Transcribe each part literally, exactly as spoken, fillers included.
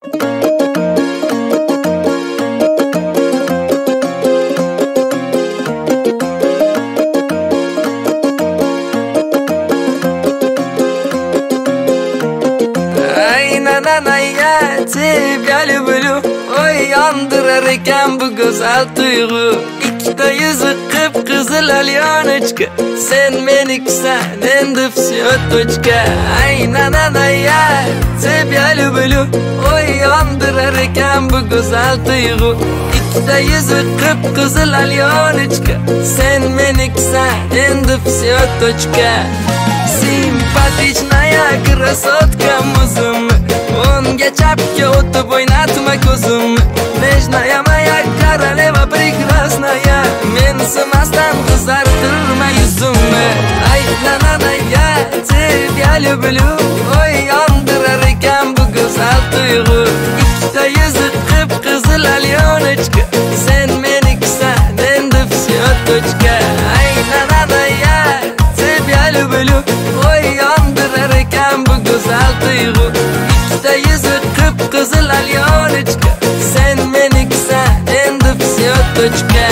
Тебя люблю, ой, yandırar ekan bu güzel duygu. İkide yüzü kıpkızıl alyonочка. Sen menikusan, endi всё точка. Ay nanana ya, тебя люблю, ой, yandırar ekan bu güzel duygu. İkide yüzü kıpkızıl alyonочка. Sen menikusan, endi всё точка. Симпатичная красотка музым. Unga chapga o'tib o'ynatma ko'zim. Nежная моя королева прекрасная. Men simasdan qizartirma yuzimni. Ay nanana ya, тебя люблю, ой, yandırar ekan bu güzel duygu. Ikkita yuzi qip-qizil alyonочка. Sen menikusan, endi всё точка. Ay nanana ya, тебя люблю, ой, yandırar ekan bu güzel duygu. İkide yüzü kıpkızıl alyonочка. Sen menikusan, endi всё точка.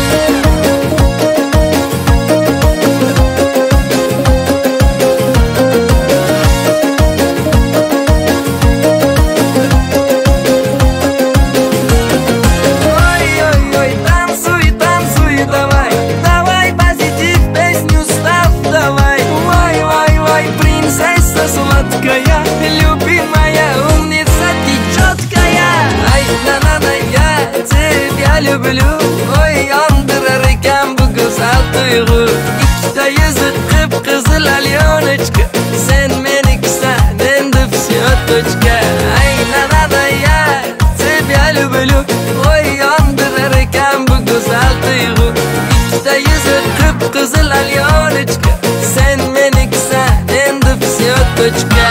Ой-ой-ой, танцуй, танцуй, давай. Давай, позитив, песню ставь, давай. Вай-вай-вай, принцесса сладкая, любимая, умница ты чёткая. Ay nanana ya, тебя люблю, ой, yandırar ekan bu güzel duygu. İkide yüzü kıpkızıl alyonочка. Sen menikusan, endi всё точка. Ay nanana ya, тебя люблю, ой, yandırar ekan bu güzel duygu. İkide yüzü kıpkızıl alyonочка. Sen menikusan, endi всё точка.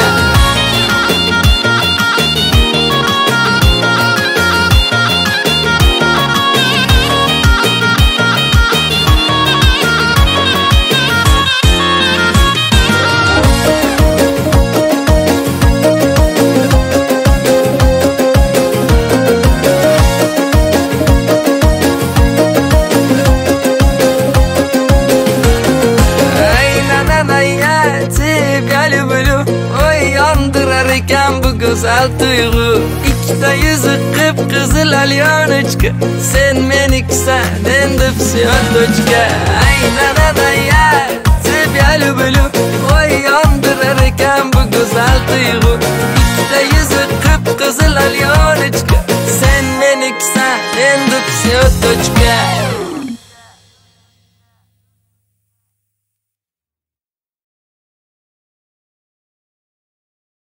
Тебя люблю, ой, yandırar ekan bu güzel duygu. İkide yüzü kıpkızıl alyonочка. Sen menikusan, endi всё точка. Ay nanana ya, тебя люблю, ой, yandırar ekan bu güzel duygu. İkide yüzü kıpkızıl alyonочка. Sen menikusan, endi всё точка.